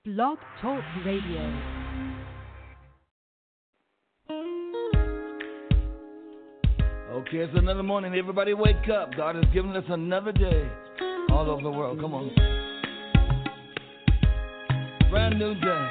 Blog Talk Radio. Okay, it's another morning. Everybody wake up. God has given us another day all over the world. Come on. Brand new day.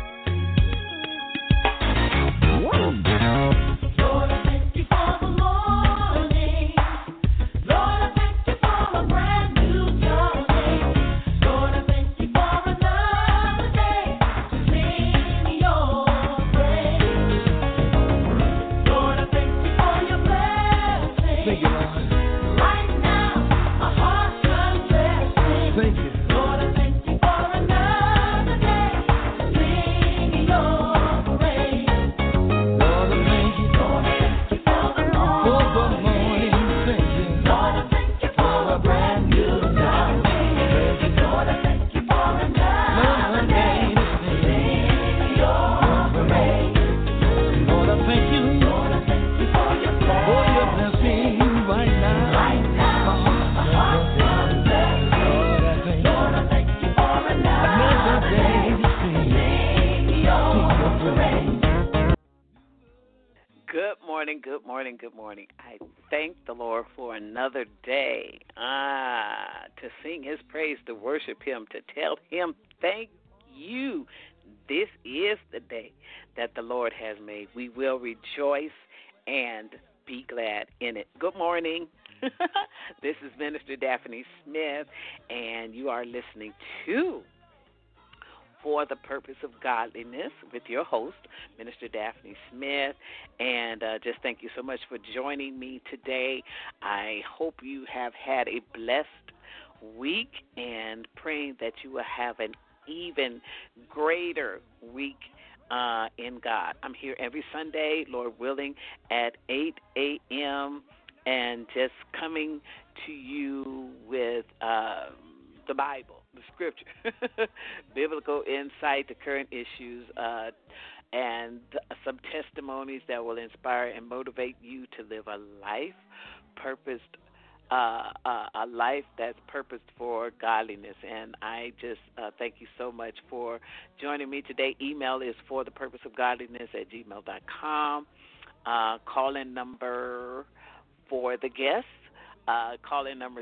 Lord, I thank you for the morning. Lord, I thank you for a brand new dawning. Lord, I thank you for another day to sing your praise. Lord, I thank you for your blessings. Thank you, Lord. Right now, my heart confessing. Thank you. Lord, I thank you for another day to sing your praise. Lord, I thank you Lord, I thank you for the for the morning. morning. Thank you. Lord, I thank you for a brand new dawning. Lord, I thank you for another day to sing your praise. Lord, I thank you Lord, I thank you for your for your blessings. blessing right now. Right now, my heart confesses. Lord, I thank you. Lord, I thank you for Another another day day to sing. sing your praise. Good morning, good morning, good morning. I thank the Lord for another day to sing His praise, to worship Him, to tell Him thank you. This is the day that the Lord has made. We will rejoice and be glad in it. Good morning. This is Minister Daphne Smith, and you are listening to For the Purpose of Godliness with your host, Minister Daphne Smith. And just thank you so much for joining me today. I hope you have had a blessed week and praying that you will have an even greater week in God. I'm here every Sunday, Lord willing, at 8 a.m. and just coming to you with the Bible, the Scripture, biblical insight to current issues, and some testimonies that will inspire and motivate you to live a life purposed, a life that's purposed for godliness. And I just thank you so much for joining me today. Email is forthepurposeofgodliness@gmail.com. Call-in number for the guests, call-in number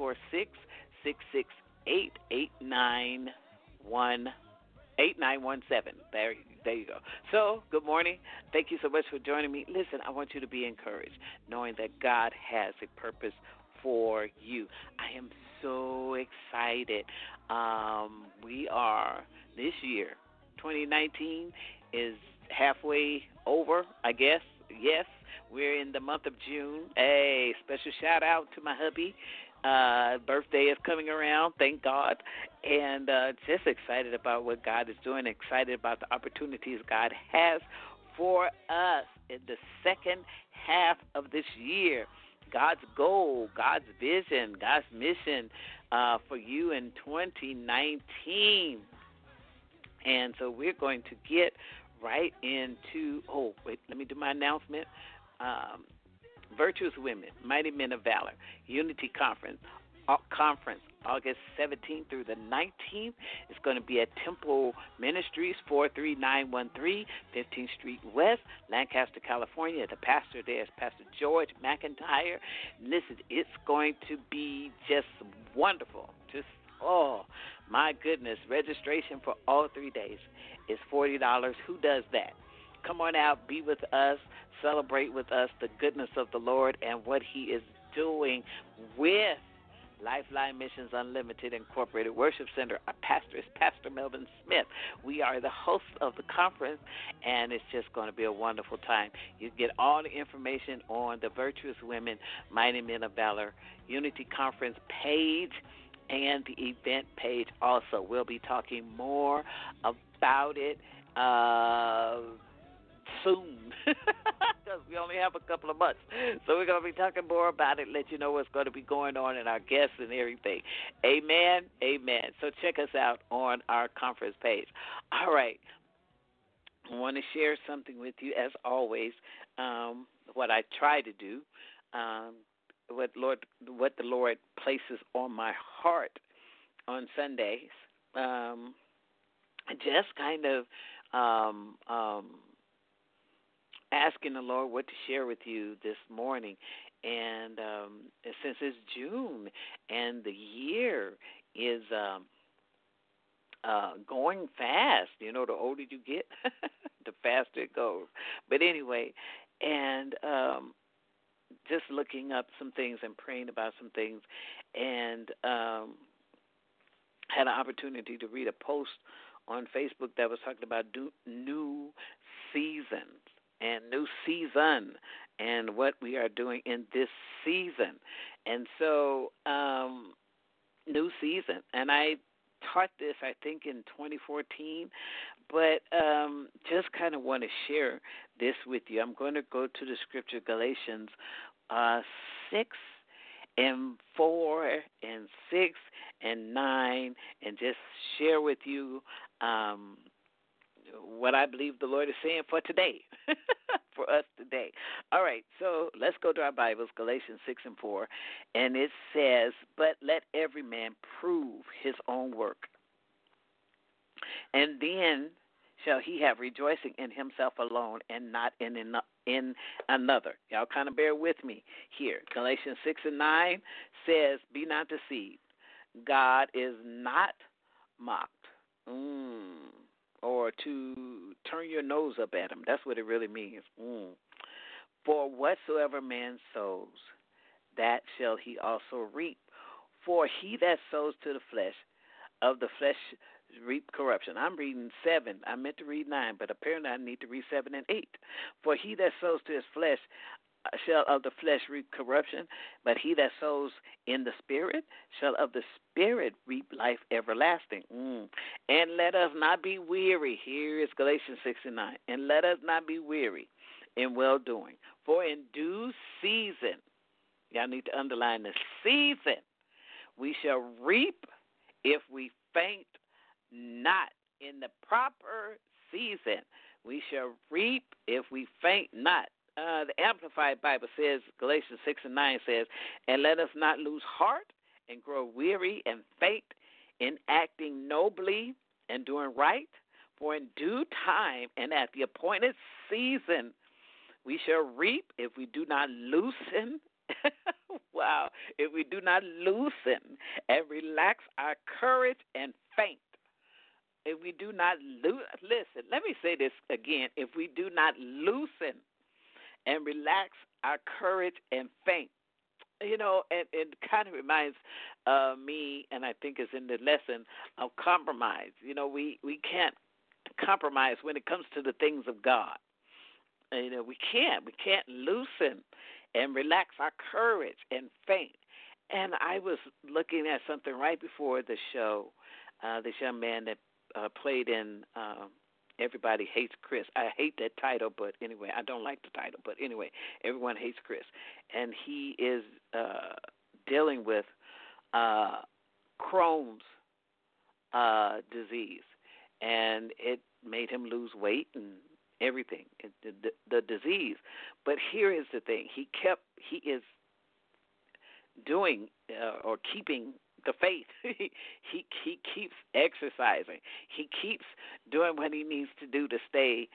646-668-8917. There you go. So, good morning. Thank you so much for joining me. Listen, I want you to be encouraged, knowing that God has a purpose for you. I am so excited. We are, this year, 2019 is halfway over, I guess. Yes, we're in the month of June. A special shout out to my hubby. Birthday is coming around, thank God, and just excited about what God is doing, excited about the opportunities God has for us in the second half of this year. God's goal, God's vision, God's mission for you in 2019. And so we're going to get right into, let me do my announcement. Virtuous Women, Mighty Men of Valor, Unity Conference, August 17th through the 19th. It's going to be at Temple Ministries, 43913 15th Street West, Lancaster, California. The pastor there is Pastor George McIntyre. Listen, it's going to be just wonderful. Oh, my goodness. Registration for all 3 days is $40. Who does that? Come on out, be with us, celebrate with us the goodness of the Lord and what He is doing with Lifeline Missions Unlimited Incorporated Worship Center. Our pastor is Pastor Melvin Smith. We are the hosts of the conference, and it's just going to be a wonderful time. You get all the information on the Virtuous Women, Mighty Men of Valor Unity Conference page and the event page also. We'll be talking more about it soon, because we only have a couple of months. So we're going to be talking more about it, let you know what's going to be going on and our guests and everything. Amen, amen. So check us out on our conference page. All right. I want to share something with you, as always, what I try to do, what the Lord places on my heart on Sundays. just kind of asking the Lord what to share with you this morning. And since it's June and the year is going fast, the older you get, the faster it goes. But anyway, and just looking up some things and praying about some things, and had an opportunity to read a post on Facebook that was talking about new seasons and new season and what we are doing in this season. And so, new season. And I taught this, I think, in 2014, but just kind of want to share this with you. I'm going to go to the scripture, Galatians 6 and 4 and 6 and 9, and just share with you what I believe the Lord is saying for today, for us today. All right, so let's go to our Bibles, Galatians 6 and 4, and it says, "But let every man prove his own work, and then shall he have rejoicing in himself alone and not in another." Y'all kind of bear with me here. Galatians 6 and 9 says, "Be not deceived. God is not mocked." Or to turn your nose up at him. That's what it really means. "For whatsoever man sows, that shall he also reap. For he that sows to the flesh, of the flesh reap corruption." I'm reading 7. I meant to read 9, but apparently I need to read 7 and 8. "For he that sows to his flesh shall of the flesh reap corruption, but he that sows in the Spirit shall of the Spirit reap life everlasting. And let us not be weary." Here is Galatians 6 and 9. "And let us not be weary in well-doing, for in due season," y'all need to underline the season, "we shall reap if we faint not." In the proper season, we shall reap if we faint not. The Amplified Bible says, Galatians 6 and 9 says, "And let us not lose heart and grow weary and faint in acting nobly and doing right. For in due time and at the appointed season we shall reap if we do not loosen." Wow. "If we do not loosen and relax our courage and faint." If we do not listen, let me say this again. If we do not loosen and relax our courage and faint. And it kind of reminds me, and I think it's in the lesson, of compromise. We can't compromise when it comes to the things of God. We can't loosen and relax our courage and faint. And I was looking at something right before the show, this young man that played in Everybody Hates Chris. I hate that title, but anyway, I don't like the title. But anyway, Everyone Hates Chris. And he is dealing with Crohn's disease. And it made him lose weight and everything, the disease. But here is the thing. He is doing or keeping the faith. he keeps exercising. He keeps doing what he needs to do to stay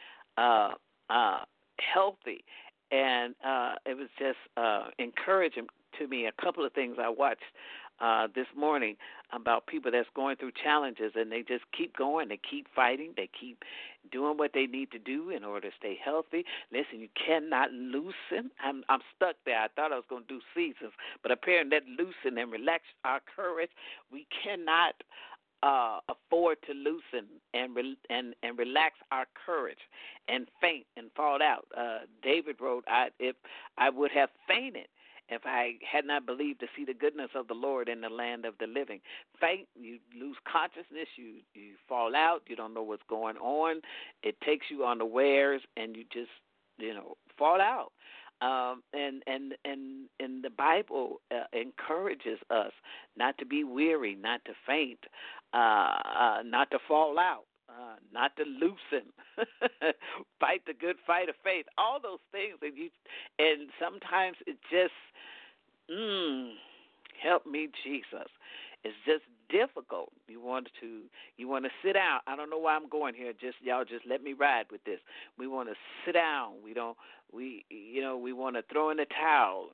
healthy. And it was just encouraging to me. A couple of things I watched this morning about people that's going through challenges, and they just keep going. They keep fighting. They keep doing what they need to do in order to stay healthy. Listen, you cannot loosen. I'm stuck there. I thought I was going to do seasons, but apparently that loosen and relax our courage. We cannot afford to loosen and relax our courage and faint and fall out. David wrote, "If I would have fainted if I had not believed to see the goodness of the Lord in the land of the living." Faint, you lose consciousness, you fall out, you don't know what's going on. It takes you unawares, and you just, fall out. And the Bible encourages us not to be weary, not to faint, not to fall out. Not to loosen, fight the good fight of faith, all those things. And sometimes it just, help me, Jesus. It's just difficult. You want to sit down. I don't know why I'm going here. Y'all just let me ride with this. We want to sit down. We want to throw in the towel.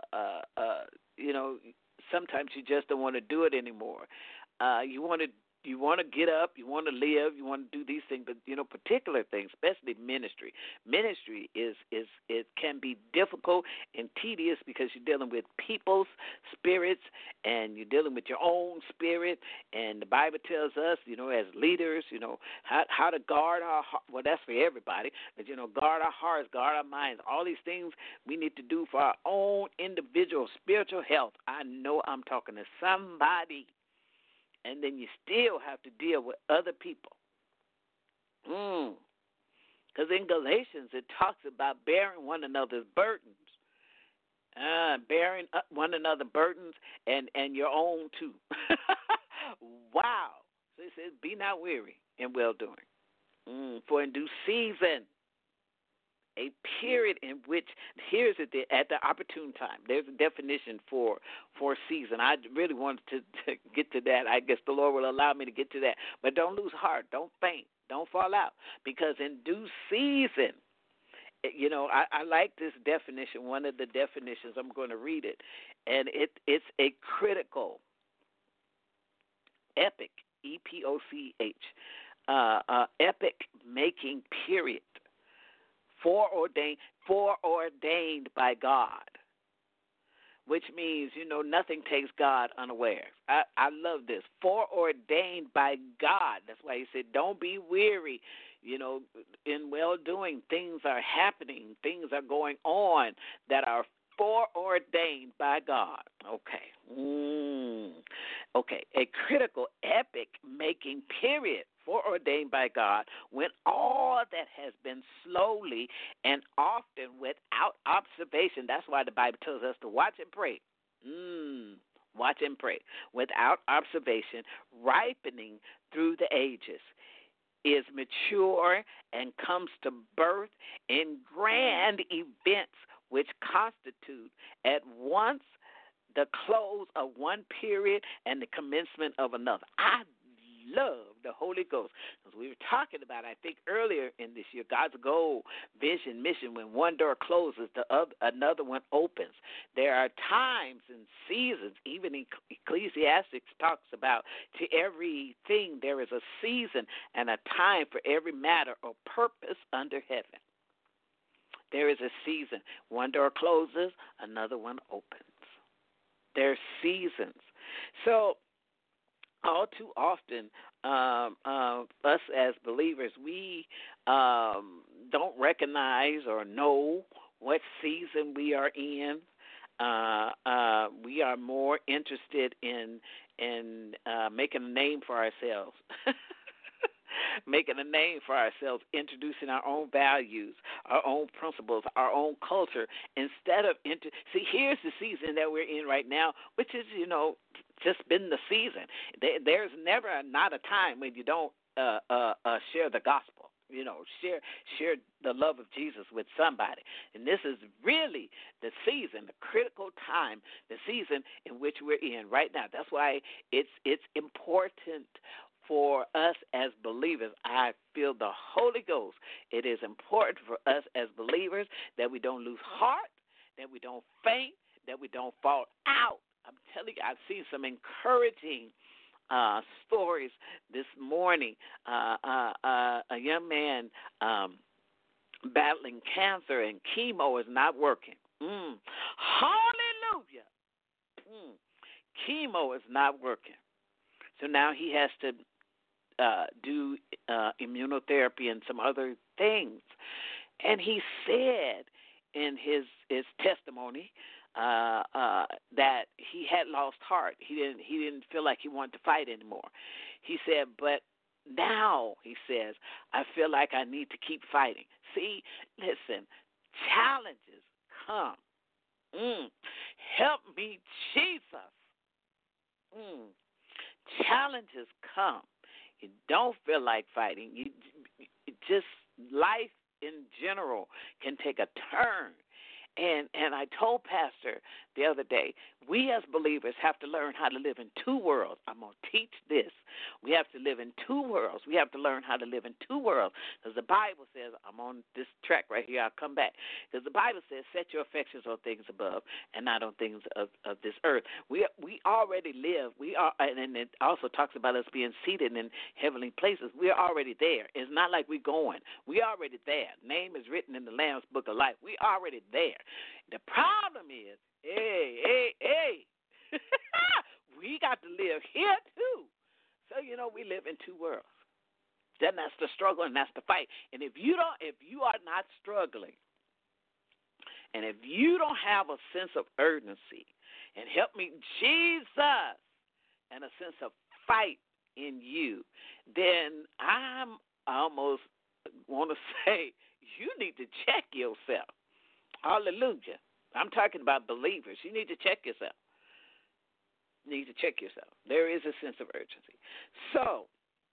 Sometimes you just don't want to do it anymore. You want to get up, you want to live, you want to do these things, but particular things, especially ministry. Ministry it can be difficult and tedious because you're dealing with people's spirits and you're dealing with your own spirit. And the Bible tells us, as leaders, how to guard our heart. Well, that's for everybody, but guard our hearts, guard our minds. All these things we need to do for our own individual spiritual health. I know I'm talking to somebody. And then you still have to deal with other people. Because in Galatians, it talks about bearing one another's burdens. Bearing one another's burdens and your own too. Wow. So it says, be not weary in well-doing. For in due season, a period in which, here's at the opportune time. There's a definition for season. I really wanted to get to that. I guess the Lord will allow me to get to that. But don't lose heart. Don't faint. Don't fall out. Because in due season, I like this definition. One of the definitions, I'm going to read it. And it's a critical, epic, EPOCH, epic making period. Foreordained by God, which means, nothing takes God unawares. I love this. Foreordained by God. That's why he said, don't be weary. In well-doing, things are happening. Things are going on that are foreordained by God. Okay. Okay. A critical, epic making period foreordained by God when all that has been slowly and often without observation. That's why the Bible tells us to watch and pray. Watch and pray. Without observation, ripening through the ages, is mature and comes to birth in grand events which constitute at once the close of one period and the commencement of another. I love the Holy Ghost. Because we were talking about, I think, earlier in this year, God's goal, vision, mission. When one door closes, another one opens. There are times and seasons, even Ecclesiastes talks about, to everything there is a season and a time for every matter or purpose under heaven. There is a season. One door closes, another one opens. There's seasons. So, all too often, us as believers, we don't recognize or know what season we are in. We are more interested in making a name for ourselves. Making a name for ourselves, introducing our own values, our own principles, our own culture, instead of see, here's the season that we're in right now, which is, just been the season. There's never not a time when you don't share the gospel. Share the love of Jesus with somebody. And this is really the season, the critical time, the season in which we're in right now. That's why it's important for us as believers. I feel the Holy Ghost. It is important for us as believers that we don't lose heart, that we don't faint, that we don't fall out. I'm telling you, I've seen some encouraging stories this morning. A young man battling cancer and chemo is not working. Hallelujah. Chemo is not working. So now he has to do immunotherapy and some other things. And he said in his testimony that he had lost heart. He didn't feel like he wanted to fight anymore. He said, but now, he says, I feel like I need to keep fighting. See, listen, challenges come. Help me, Jesus. Challenges come. You don't feel like fighting. You just life in general can take a turn, And I told Pastor the other day, we as believers have to learn how to live in two worlds. I'm going to teach this. We have to live in two worlds. We have to learn how to live in two worlds. Because the Bible says, I'm on this track right here, I'll come back. Because the Bible says, set your affections on things above and not on things of this earth. We already live. And it also talks about us being seated in heavenly places. We're already there. It's not like we're going. We're already there. Name is written in the Lamb's Book of Life. We're already there. The problem is, we got to live here too. So, we live in two worlds. Then that's the struggle and that's the fight. And if you are not struggling, and if you don't have a sense of urgency, and help me, Jesus, and a sense of fight in you, then I almost want to say you need to check yourself. Hallelujah. I'm talking about believers. You need to check yourself. You need to check yourself. There is a sense of urgency. So,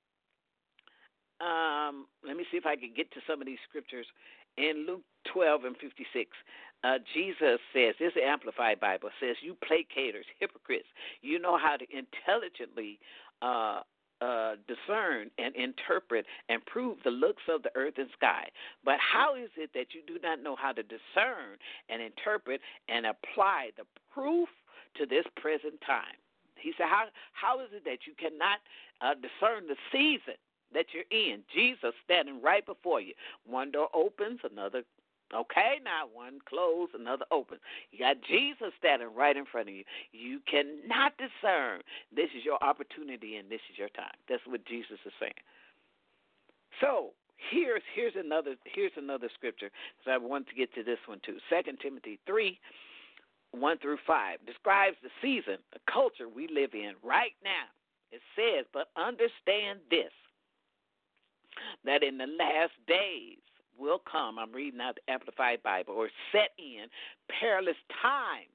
let me see if I can get to some of these scriptures. In Luke 12 and 56, Jesus says, this is the Amplified Bible, says, you placaters, hypocrites, you know how to intelligently discern and interpret and prove the looks of the earth and sky. But how is it that you do not know how to discern and interpret and apply the proof to this present time? He said, how is it that you cannot discern the season that you're in? Jesus standing right before you. One door opens, another one closed, another opens. You got Jesus standing right in front of you. You cannot discern. This is your opportunity and this is your time. That's what Jesus is saying. So here's another scripture, because I want to get to this one too. 2 Timothy 3, 1 through 5 describes the season, the culture we live in right now. It says, but understand this, that in the last days will come, I'm reading out the Amplified Bible, or set in perilous times.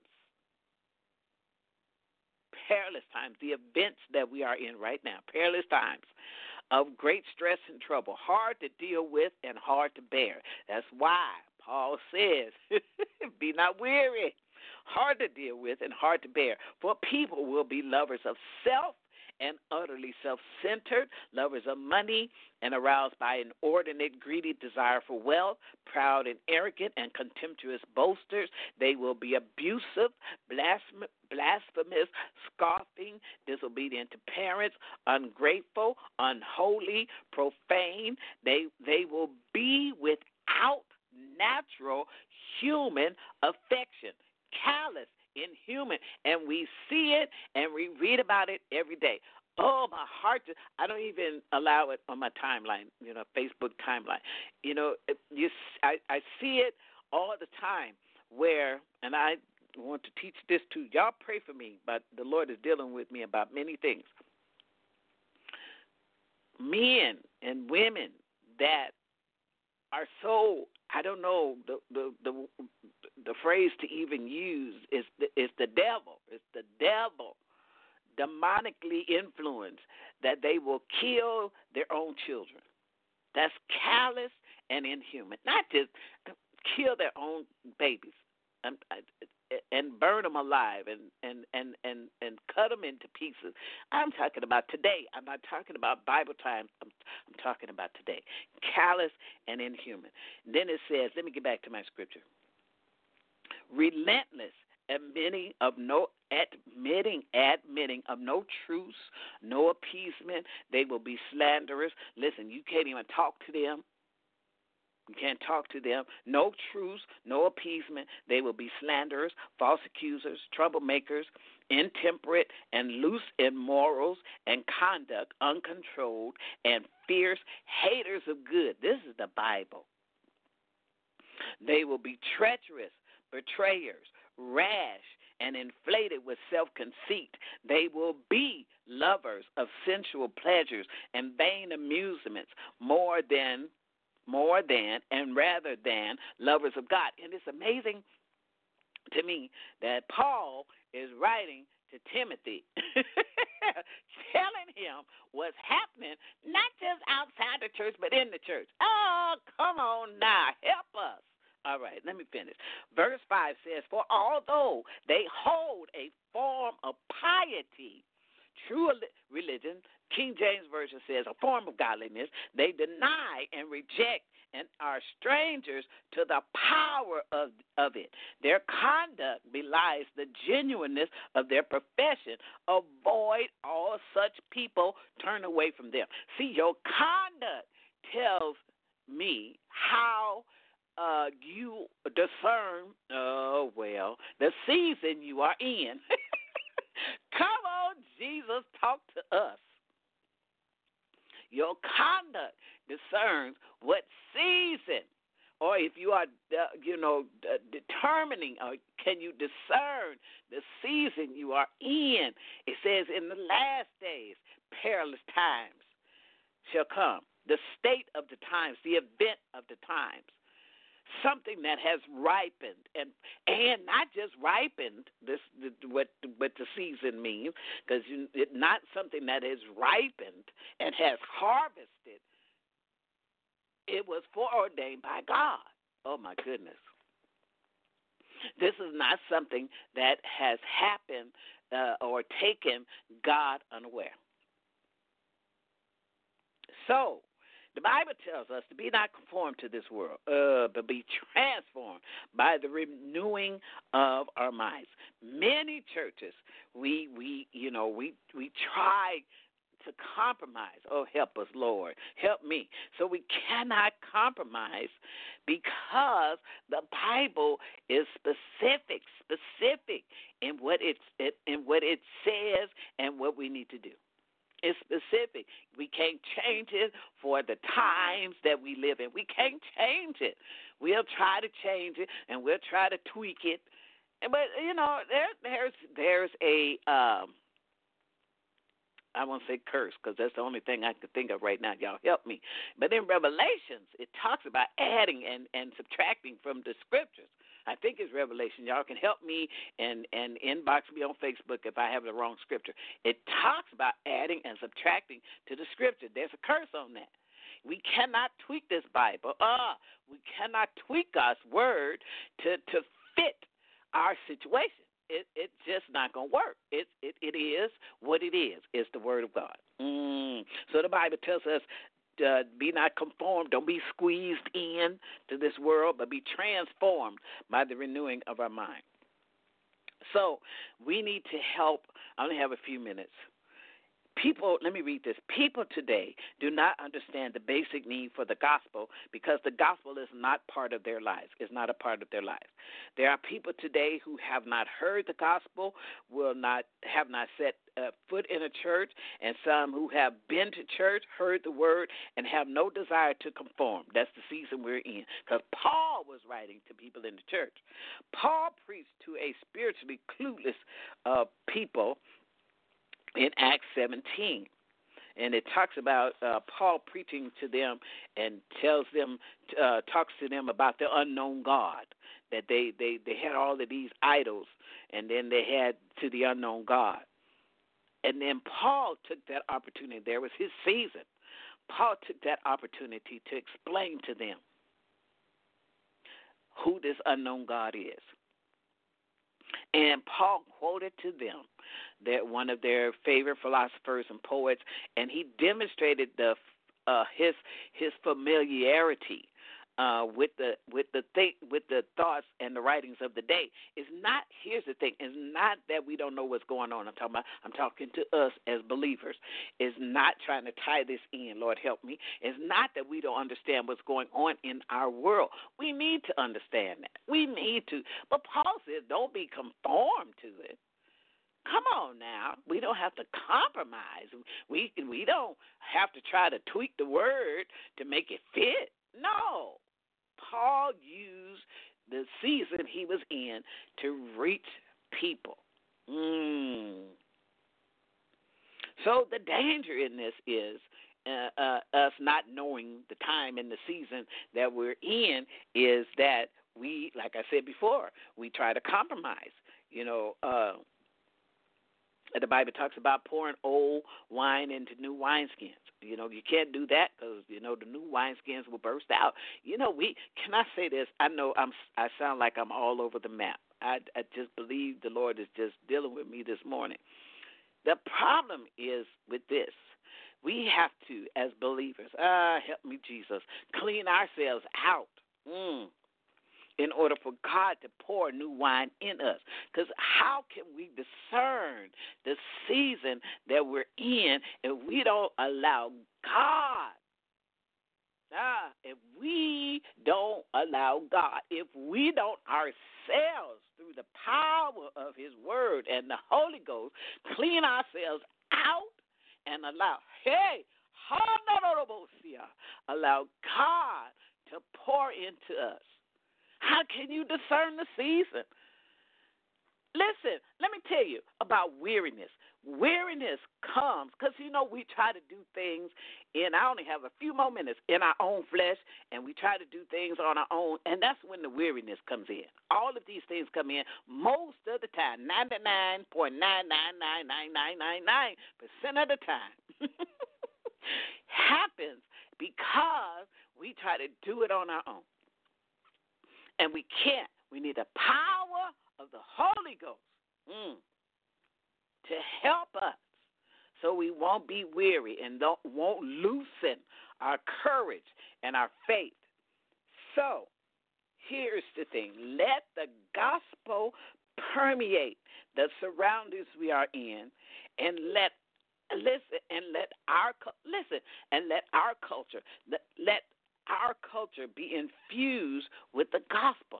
Perilous times, the events that we are in right now, perilous times of great stress and trouble, hard to deal with and hard to bear. That's why Paul says, be not weary, hard to deal with and hard to bear. For people will be lovers of self and utterly self-centered, lovers of money, and aroused by an inordinate, greedy desire for wealth, proud and arrogant and contemptuous boasters. They will be abusive, blasphemous, scoffing, disobedient to parents, ungrateful, unholy, profane. They will be without natural human affection, callous, inhuman, and we see it and we read about it every day. Oh, my heart! I don't even allow it on my timeline, Facebook timeline. I see it all the time. Where, and I want to teach this too. Y'all pray for me, but the Lord is dealing with me about many things. Men and women that are so, I don't know, the phrase to even use is the devil. It's the devil, demonically influenced, that they will kill their own children. That's callous and inhuman. Not just kill their own babies and burn them alive and cut them into pieces. I'm talking about today. I'm not talking about Bible times. I'm talking about today. Callous and inhuman. Then it says, let me get back to my scripture. Relentless, admitting of no truce, no appeasement. They will be slanderers. Listen, you can't even talk to them. You can't talk to them. No truce, no appeasement. They will be slanderers, false accusers, troublemakers, intemperate and loose in morals and conduct, uncontrolled and fierce, haters of good. This is the Bible. They will be treacherous, betrayers, rash, and inflated with self-conceit. They will be lovers of sensual pleasures and vain amusements more than and rather than lovers of God. And it's amazing to me that Paul is writing to Timothy, telling him what's happening, not just outside the church, but in the church. Oh, come on now, help us. All right, let me finish. Verse 5 says, "For although they hold a form of piety, true religion," King James Version says, "a form of godliness, they deny and reject and are strangers to the power of it. Their conduct belies the genuineness of their profession. Avoid all such people. Turn away from them." See, your conduct tells me how you discern, the season you are in. Come on, Jesus, talk to us. Your conduct discerns what season, or if you are, determining, or can you discern the season you are in? It says, "In the last days, perilous times shall come." The state of the times, the event of the times. Something that has ripened, and not just ripened. What the season means, because it's not something that has ripened and has harvested. It was foreordained by God. Oh my goodness! This is not something that has happened or taken God unaware. So, the Bible tells us to be not conformed to this world, but be transformed by the renewing of our minds. Many churches, we try to compromise. Oh, help us, Lord. Help me. So we cannot compromise because the Bible is specific in what it says and what we need to do. It's specific. We can't change it for the times that we live in. We can't change it. We'll try to change it, and we'll try to tweak it. But, there's a, I won't say curse, because that's the only thing I can think of right now. Y'all help me. But in Revelations, it talks about adding and subtracting from the scriptures. I think it's Revelation. Y'all can help me and inbox me on Facebook if I have the wrong scripture. It talks about adding and subtracting to the scripture. There's a curse on that. We cannot tweak this Bible. We cannot tweak God's word to fit our situation. It's just not going to work. It is what it is. It's the word of God. So the Bible tells us, be not conformed, don't be squeezed in to this world, but be transformed by the renewing of our mind. So we need to help. I only have a few minutes. People, let me read this. People today do not understand the basic need for the gospel because the gospel is not part of their lives. It's not a part of their lives. There are people today who have not heard the gospel, have not set foot in a church, and some who have been to church, heard the word, and have no desire to conform. That's the season we're in. Because Paul was writing to people in the church. Paul preached to a spiritually clueless people in Acts 17. And it talks about Paul preaching to them and talks to them about the unknown God, that they had all of these idols, and then they had to the unknown God. And then Paul took that opportunity. There was his season. Paul took that opportunity to explain to them who this unknown God is. And Paul quoted to them one of their favorite philosophers and poets, and he demonstrated his familiarity with the thoughts and the writings of the day. Here's the thing: it's not that we don't know what's going on. I'm talking to us as believers. It's not trying to tie this in. Lord help me. It's not that we don't understand what's going on in our world. We need to understand that. We need to. But Paul says, don't be conformed to it. Come on now. We don't have to compromise. We don't have to try to tweak the word to make it fit. No. Paul used the season he was in to reach people. So the danger in this is us not knowing the time and the season that we're in is that we, like I said before, we try to compromise. And the Bible talks about pouring old wine into new wineskins. You can't do that because, the new wineskins will burst out. Can I say this? I know I sound like I'm all over the map. I just believe the Lord is just dealing with me this morning. The problem is with this. We have to, as believers, help me, Jesus, clean ourselves out in order for God to pour new wine in us. Because how can we discern the season that we're in if we don't allow God? If we don't allow God, if we don't ourselves, through the power of His Word and the Holy Ghost, clean ourselves out and allow God to pour into us. How can you discern the season? Listen, let me tell you about weariness. Weariness comes because, we try to do things I only have a few more minutes, in our own flesh, and we try to do things on our own, and that's when the weariness comes in. All of these things come in most of the time, 99.9999999% of the time. Happens because we try to do it on our own. And we can't. We need the power of the Holy Ghost to help us so we won't be weary and won't loosen our courage and our faith. So here's the thing. Let the gospel permeate the surroundings we are in, and let our culture be infused with the gospel.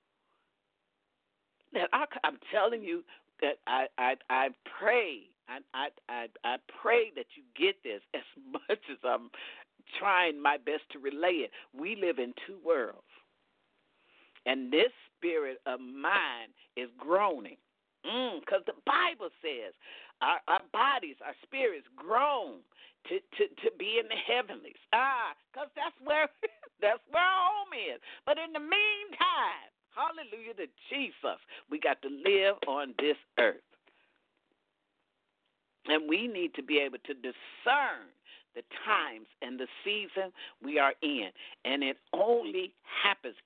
I'm telling you that I pray. I pray that you get this as much as I'm trying my best to relay it. We live in two worlds, and this spirit of mine is groaning because the Bible says our bodies, our spirits groan to be in the heavenlies. Because that's where our home is. But in the meantime, hallelujah to Jesus, we got to live on this earth. And we need to be able to discern the times and the season we are in. And it only happens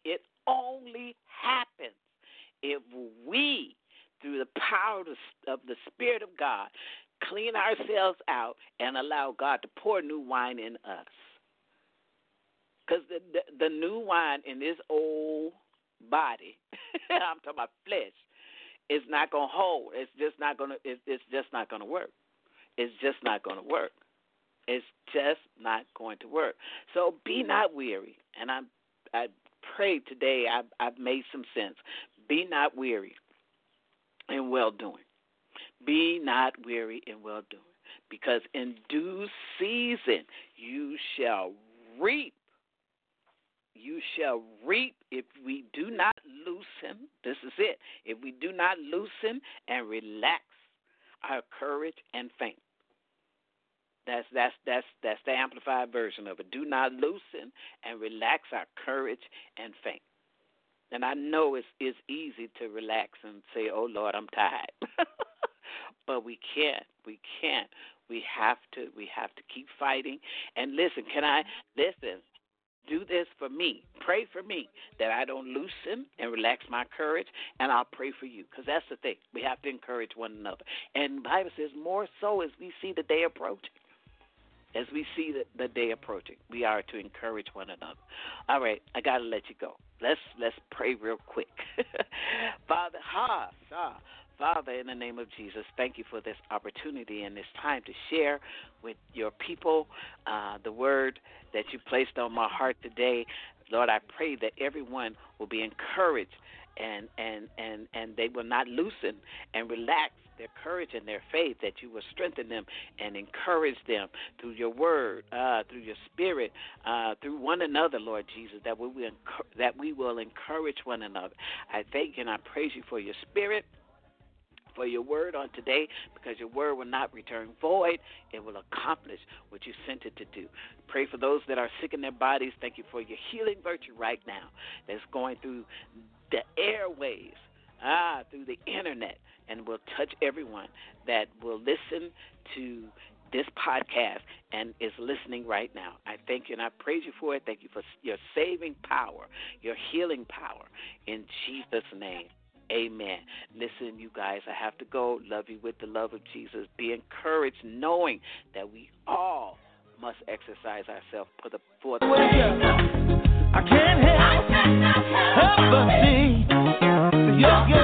if we, through the power of the Spirit of God, clean ourselves out and allow God to pour new wine in us. Because the new wine in this old body, I'm talking about flesh, is not going to hold. It's just not going to work. It's just not going to work. It's just not going to work. It's just not going to work. So be not weary. And I pray today I've made some sense. Be not weary in well-doing. Be not weary in well-doing. Because in due season you shall reap. You shall reap if we do not loosen. This is it. If we do not loosen and relax our courage and faint. That's the amplified version of it. Do not loosen and relax our courage and faint. And I know it's easy to relax and say, "Oh Lord, I'm tired," but we can't. We can't. We have to keep fighting. And listen, do this for me. Pray for me that I don't loosen and relax my courage, and I'll pray for you, because that's the thing. We have to encourage one another. And the Bible says more so as we see the day approaching. As we see the day approaching, we are to encourage one another. All right, I got to let you go. Let's pray real quick. Father, in the name of Jesus, thank you for this opportunity and this time to share with your people the word that you placed on my heart today. Lord, I pray that everyone will be encouraged and they will not loosen and relax their courage and their faith, that you will strengthen them and encourage them through your word, through your spirit, through one another, Lord Jesus, that we will encourage one another. I thank you and I praise you for your spirit, for your word on today, because your word will not return void. It will accomplish what you sent it to do. Pray for those that are sick in their bodies. Thank you for your healing virtue right now that's going through the airways through the internet, and will touch everyone that will listen to this podcast and is listening right now. I thank you and I praise you for it. Thank you for your saving power, your healing power. In Jesus' name, amen. Listen, you guys, I have to go. Love you with the love of Jesus. Be encouraged knowing that we all must exercise ourselves for the I can't help but see.